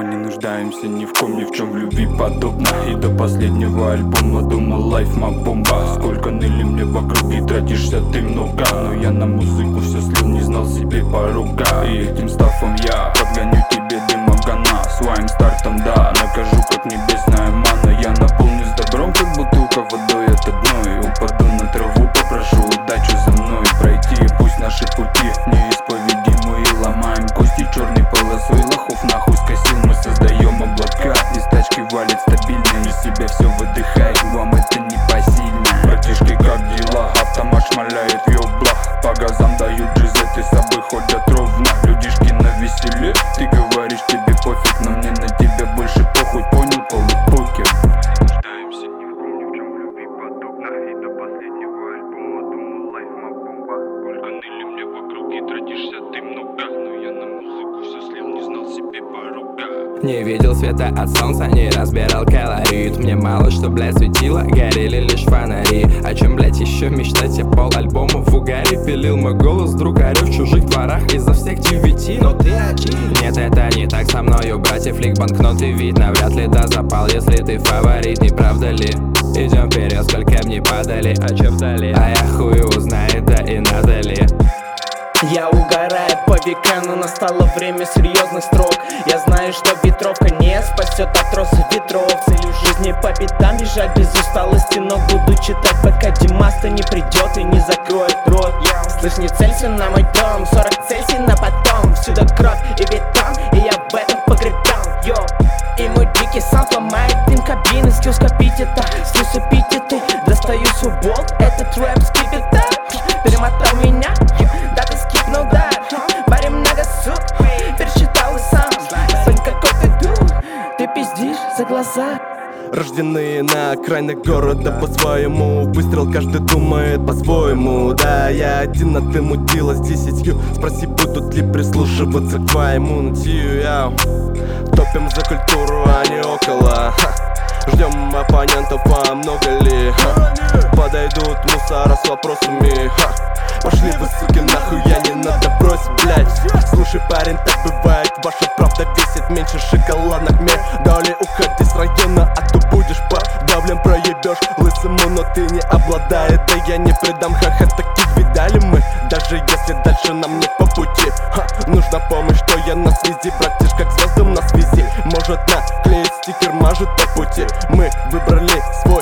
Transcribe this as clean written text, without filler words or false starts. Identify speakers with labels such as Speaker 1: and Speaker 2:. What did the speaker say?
Speaker 1: Мы не нуждаемся ни в ком, ни в чем в любви подобно. И до последнего альбома думал, лайф бомба. Сколько ныли мне вокруг и тратишься ты много. Но я на музыку все слил, не знал себе порога. И этим стафом я подгоню тебе дымогана. Своим стартом, да, накажу как небесная мана. Я наполнюсь добром, как бутылка водой от одной. Упаду на траву, попрошу удачу за мной пройти. Пусть наши пути неисповедимы и ломаем кости черной полосой. Лохов нахуй скосил, мы создаем облака. Из тачки валит стабильно, из себя все выдыхает. Вам это не посильно. Братишки, как дела? Автомат шмаляет в ёблах. По газам дают джизеты, с собой ходят ровно. Людишки на веселе, ты говоришь, тебе пофиг, но мне на тебя больше похуй, понял, полупокер. Нуждаемся ни в ком, ни в чем в любви подобно. И до последнего альбома думал, лайф бомба. Сколько ныли мне вокруг и тратишься ты много. Но я на музыку все слил, не знал себе порога.
Speaker 2: Не видел света от солнца, не разбирал колорит. Мне мало что, блядь, светило, горели лишь фонари. О чем, блядь, еще мечтать? Я пол альбома в угаре. Пилил мой голос, вдруг орёт в чужих дворах из-за всех TVT. Но ты один. Нет, это не так со мною, братья, флик, банкноты, вид. Навряд ли да запал, если ты фаворит, не правда ли? Идем вперед, сколько б не падали, а чё вдали? А я хую узнает, да и надо ли?
Speaker 3: Я угораю по векам, но настало время серьезных строк. Я знаю, что ветровка не спасет от роса ветров. Целью жизни по пятам бежать без усталости, но буду читать, пока Димас-то не придет и не закроет рот. Слышь, не целься на мой дом, 40 Цельсий на потом. Всюду кровь и бетон, и я в этом погребен, йо. И мой дикий саунд ломает дым кабины. Скилл скопить это, слюс эпитеты. Достаю свой болт, этот рэп скипета. Перемотал меня, да ты скипнул, да. Баре много сук, пересчитал и сам. Сын какой-то дух, ты пиздишь за глаза.
Speaker 4: Рождены на окраинах города по-своему. Выстрел каждый думает по-своему. Да, я один, а ты мутила с 10. Спроси, будут ли прислушиваться к твоему нытью. Топим за культуру, а не около. Ждем оппонентов, а много ли? Подойдут мусора с вопросами. Пошли вы, суки, нахуй, я не надо бросить, блядь. Слушай, парень, так бывает. Ваша правда весит меньше шоколадных мер. Далее уходи с района, а то будешь подавлен. Проебешь лысому, но ты не обладает. Да я не предам, ха-ха, таких видали мы. Даже если дальше нам не по пути. Нужна помощь, что я на связи. Братишь, как звездам на связи. Может наклеить стикер, мажет по пути. Мы выбрали свой